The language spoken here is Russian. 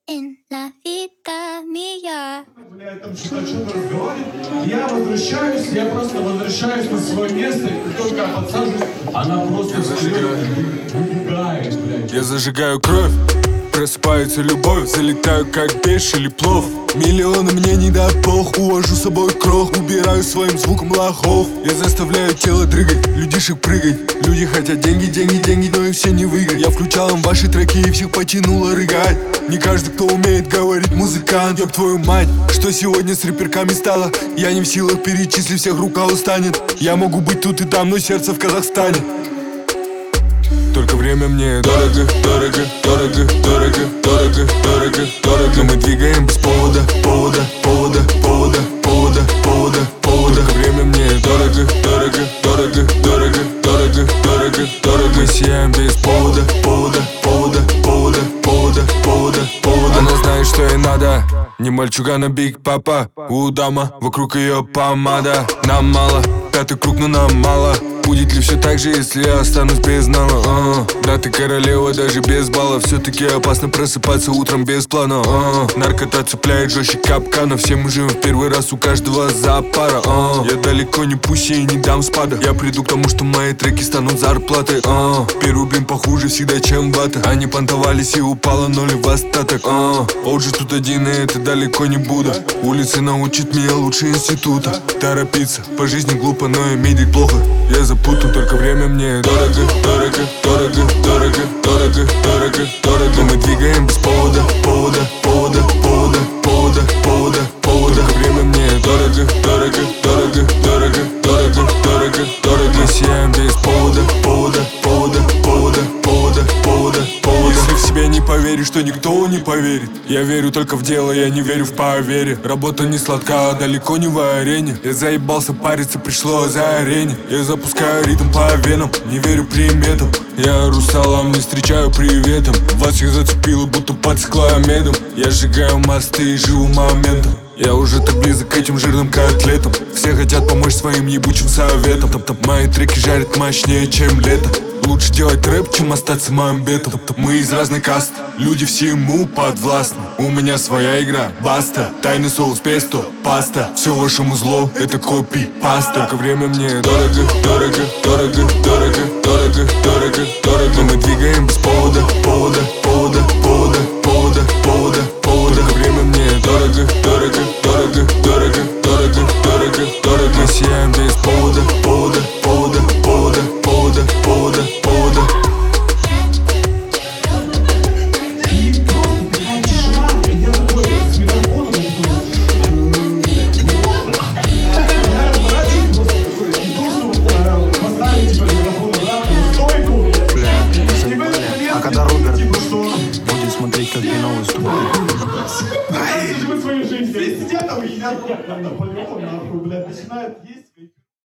En la vida mía. Бля, там что-то разговаривает. Я просто возвращаюсь на свое место, и только подсаживаюсь, она просто выбегает, блядь. Я зажигаю кровь, просыпается любовь, залетаю как бешеный плов. Миллионы мне не до пох, увожу с собой крох, убираю своим звуком лохов. Я заставляю тело дрыгать, людишек прыгать. Люди хотят деньги, деньги, деньги, но и все не выиграть. Я включал им ваши треки и всех потянуло рыгать. Не каждый, кто умеет говорить, музыкант. Ёб твою мать, что сегодня с рэперками стало? Я не в силах перечислить, всех рука устанет. Я могу быть тут и там, но сердце в Казахстане. Только время мне дорого, дорого, дорого, дорого, дорого, дорого, дорого. Но мы двигаем без повода, повода, повода, повода, повода, повода, повода. Только время мне дорого, дорого, дорого, дорого, дорого, дорого, дорого. Мы сияем без повода, повода, повода, повода, повода, повода, повода. Она знает, что ей надо. Не мальчуган, а биг папа. У дама, вокруг ее помада. Нам мало, пятый круг, но нам мало. Будет ли все так же, если я останусь без нала? Да, ты королева даже без балла. Все-таки опасно просыпаться утром без плана. Наркота цепляет жестче капкана. Все мы живем в первый раз, у каждого за пара. Я далеко не пуще и не дам спада. Я приду к тому, что мои треки станут зарплатой. Первый блин похуже всегда, чем вата. Они понтовались и упало ноль в остаток. Оджи тут один, и это далеко не Будда. Улицы научат меня лучше института. Торопиться по жизни глупо, но и медлить плохо. Я запутан, только время мне дорого, дорого, дорого, дорого, дорого, дорого, дорого. Мы двигаем без повода, повода, повода, повода, повода, повода, повода. Только время мне дорого, дорого, дорого, дорого, дорого, дорого, дорого. Мы сияем без повода, повода, повода, повода, повода, повода, повода. Если в себя не поверишь, то никто не поверит. Я верю только в дело, я не верю в поверье. Работа не сладка, а далеко не в арене. Я заебался париться, пришло за арене. Я запускаю ритм по венам, не верю приметам. Я русалам не встречаю приветом. Вас их зацепило, будто под циклометом. Я сжигаю мосты и живу моментом. Я уже так близок к этим жирным котлетам. Все хотят помочь своим ебучим советам. Топ-топ, мои треки жарят мощнее, чем лето. Лучше делать рэп, чем остаться мамбетом. Мы из разной касты, люди всему подвластны. У меня своя игра, баста. Тайный соус, песто, паста. Все вашему злу, это копи-паста. Только время мне дорого, дорого, дорого, дорого, дорого, дорого, дорого. Мы двигаем без повода, повода, повода, повода, повода, повода, повода. Только время мне дорого, дорого, дорого, дорого, дорого, дорого, дорого. Мы сияем без повода, повода, повода, повода, повода, повода, повода. А когда Роберт будет смотреть, как Бино выступает? Все сидят там и едят, по-любому, нахуй, блядь, начинают есть.